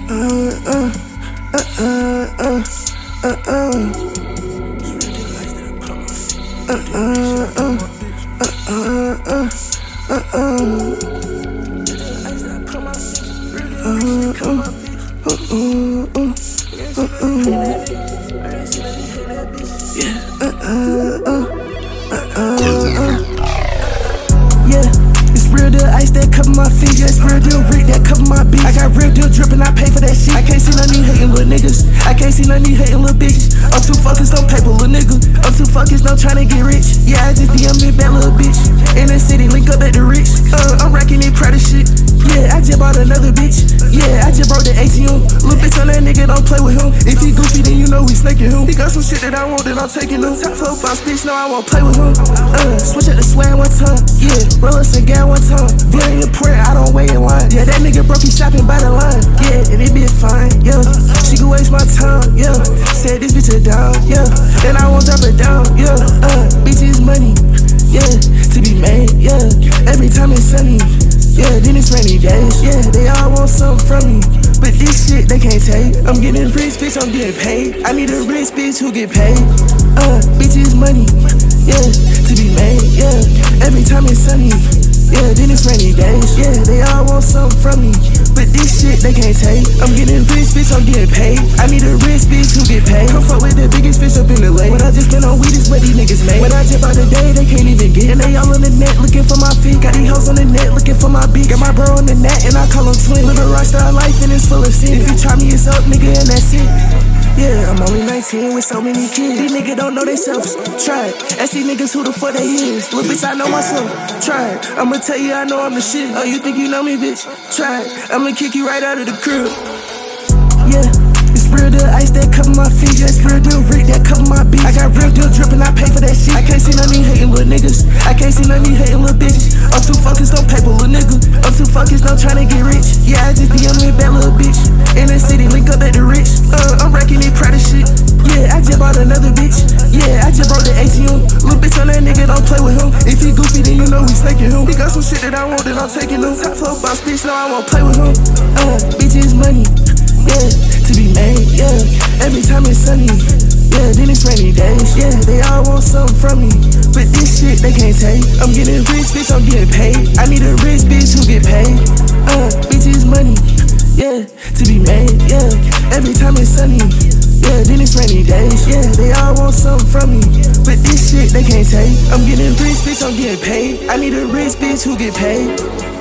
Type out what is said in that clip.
It's real deal ice that cover my feet. Yeah, it's real deal Rick that cover my beat. I got real deal drippin', I pay for that shit. I can't see none of these hatin' little niggas. I can't see none of these hatin' little bitches. I'm too focused on paper, little nigga. I'm too focused on tryna get rich. Yeah, I just DM me bad little bitch. In the city, link up at the rich. I'm racking it Prada shit. Yeah, I just bought another bitch. Yeah, I just broke the ATM. Little bitch on that nigga, don't play with him. If he goofy, then you know we snaking him. He got some shit that I want, then I'm taking him. Top flow boss bitch, no, I won't play with him. Switch up the swag one time. Yeah, roll us a gal one time. View in your prayer, I don't wait in line. Yeah, that nigga broke, he shopping by the line. Yeah, and it be fine, yeah. She could waste my time, yeah. Said this bitch a down, yeah. Then I won't drop it down, yeah. Bitches money, yeah. To be made, yeah. Every time it's sunny, yeah. Then it's rainy days, yeah. They all want something from me, but this shit they can't take. I'm getting rich, bitch, I'm getting paid. I need a rich bitch who get paid. Bitches money, yeah. To be made, yeah. Every time it's sunny, yeah, then it's rainy days. Yeah, they all want something from me, but this shit they can't take. I'm getting rich, bitch, I'm getting paid. I need a rich bitch who get paid. Come fuck with the biggest fish up in the lake. When I just been on weed, is what these niggas made. When I jump out the day, they can't even get. And they all on the net looking for my feet. Got these hoes on the net looking for my beat. Got my bro on the net and I call him twin. Live a rockstar life and it's full of sin. If you try me, it's up, nigga, and that's it. Yeah, I'm only 19 with so many kids. These niggas don't know they self. Try it. Ask these niggas who the fuck they is. Little bitch, I know myself. Try it. I'ma tell you I know I'm the shit. Oh, you think you know me, bitch? Try it. I'ma kick you right out of the crib. Yeah. It's real deal ice that cover my feet. Yeah, it's real deal Rick that cover my beat. I got real deal drippin', I pay for that shit. I can't see none of these hatin' little niggas. I can't see none of these hatin' little bitches. I'm too focused on paper, little nigga. I'm too focused on tryna get rich. Yeah, I just DM me bad little bitch. In the city, link up at the rich. I'm racking it Prada shit. Yeah, I just bought another bitch. Yeah, I just broke the ATM. Little bitch on that nigga, don't play with him. If he goofy, then you know we snaking him. He got some shit that I want, then I'm taking him. Top flow boss bitch, no, I won't play with him. Bitches money, yeah. To be made, yeah. Every time it's sunny, yeah. Then it's rainy days, yeah. They all want something from me, but this shit they can't take. I'm getting rich, bitch, I'm getting paid. I need a rich bitch who get paid. Bitches money, yeah. To be made, yeah. Every time it's sunny, yeah. Then it's rainy days, yeah. They all want something from me, but this shit they can't take. I'm getting rich, bitch, I'm getting paid. I need a rich bitch who get paid.